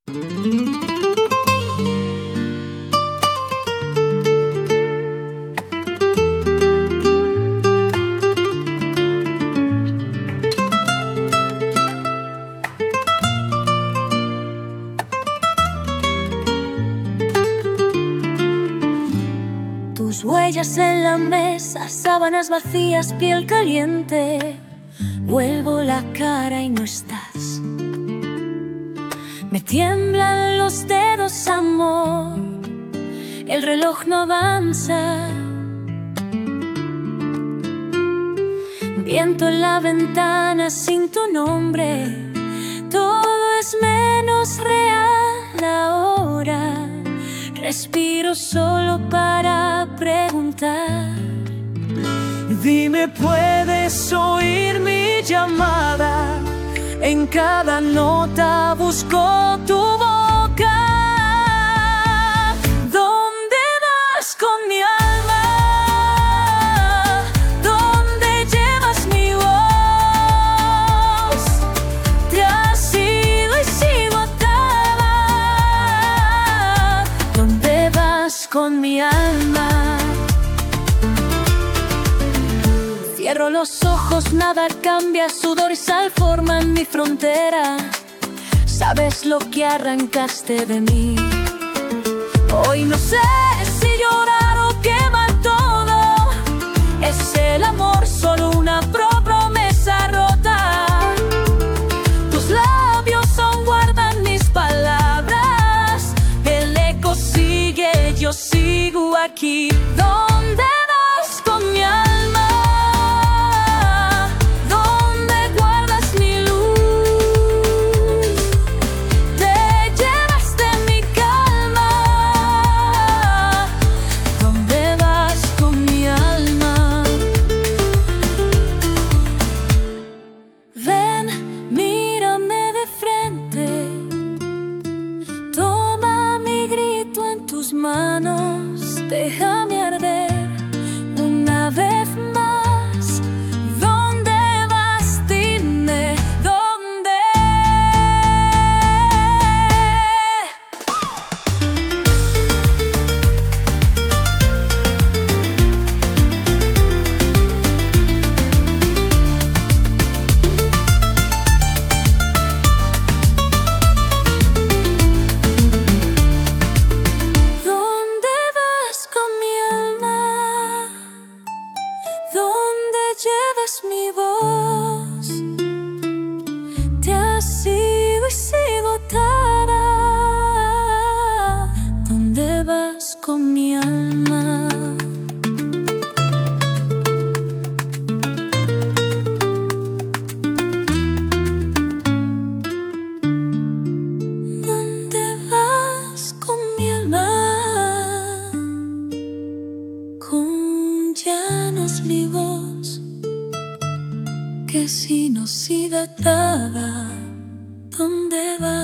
Tus huellas en la mesa, sábanas vacías, piel caliente. Vuelvo la cara y no estás. Me tiemblan los dedos, amor. El reloj no avanza. Viento en la ventana sin tu nombre. Todo es menos real ahora. Respiro solo para preguntar. Dime, ¿puedes oír mi llamada? En cada nota busco tu boca. ¿Dónde vas con mi alma? ¿Dónde llevas mi voz? Te has ido y sigo atada. ¿Dónde vas con mi alma? Cierro los ojos, nada cambia, sudor y sal forman mi frontera. Sabes lo que arrancaste de mí. Hoy no sé si llorar o quemar todo. Es el amor solo una promesa rota. Tus labios aún guardan mis palabras. El eco sigue, yo sigo aquí. ¿Dónde vas con mi alma? Manos, déjame arder una vez más. ¿Dónde vas? Dime, ¿dónde? Llevas mi voz, te has ido y sigo atada. ¿Dónde vas con mi alma? ¿Dónde vas con mi alma? Con ya no es mi voz, que si no sigue atada, ¿dónde va?